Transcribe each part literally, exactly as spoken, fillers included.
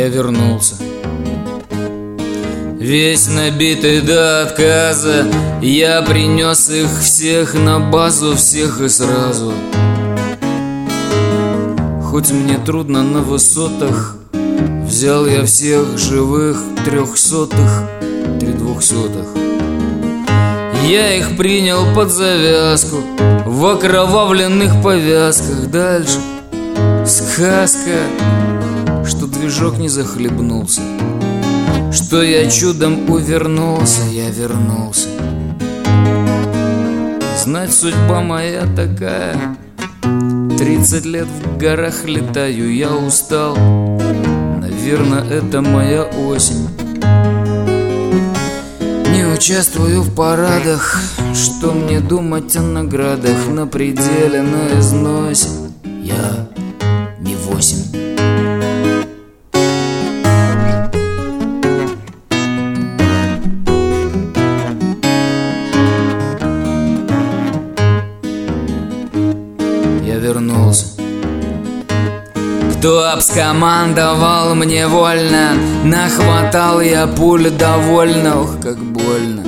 Я вернулся, весь набитый до отказа. Я принес их всех на базу, всех и сразу. Хоть мне трудно на высотах, взял я всех живых трехсотых, три двухсотых. Я их принял под завязку в окровавленных повязках. Дальше сказка, что движок не захлебнулся, что я чудом увернулся, я вернулся. Знать, судьба моя такая. Тридцать лет в горах летаю, я устал. Наверное, это моя осень. Не участвую в парадах. Что мне думать о наградах? На пределе, на износе. Я не восемь. Я вернулся. Кто обскомандовал мне вольно, нахватал я пуль довольно. Ох, как больно.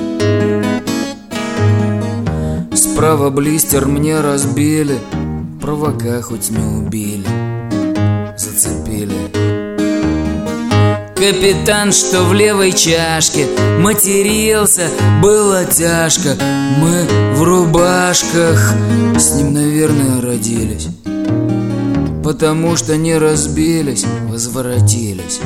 Справа блистер мне разбили, провока хоть не убили, зацепили. Капитан, что в левой чашке, матерился, было тяжко. Мы в рубашках с ним, наверное, родились, потому что не разбились, возвратились.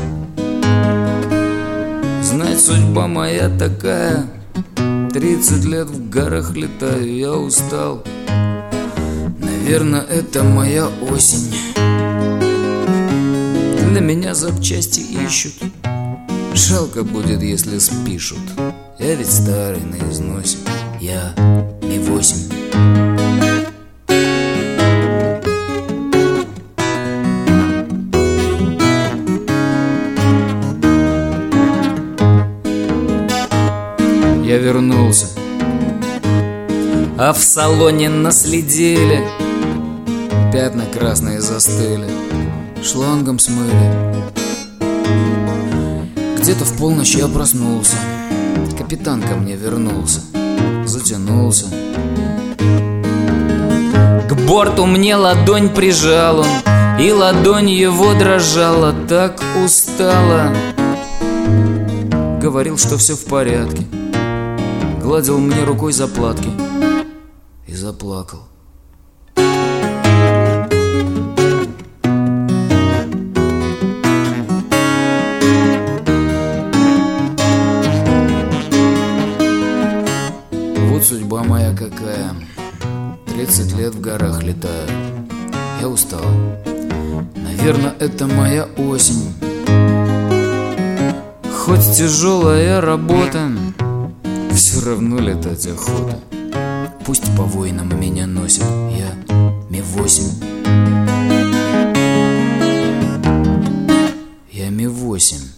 Знать, судьба моя такая. Тридцать лет в горах летаю, я устал. Наверное, это моя осень. Для меня запчасти ищут. Жалко будет, если спишут. Я ведь старый на износе. Я не восемь. Я вернулся, а в салоне наследили. Пятна красные застыли, шлангом смыли. Где-то в полночь я проснулся. Капитан ко мне вернулся, затянулся. К борту мне ладонь прижал он, и ладонь его дрожала. Так устала. Говорил, что все в порядке, гладил мне рукой заплатки и заплакал. Вот судьба моя какая. Тридцать лет в горах летаю, я устал. Наверное, это моя осень. Хоть тяжелая работа, все равно летать охота. Пусть по воинам меня носят. Я Ми восемь. Я Ми восемь.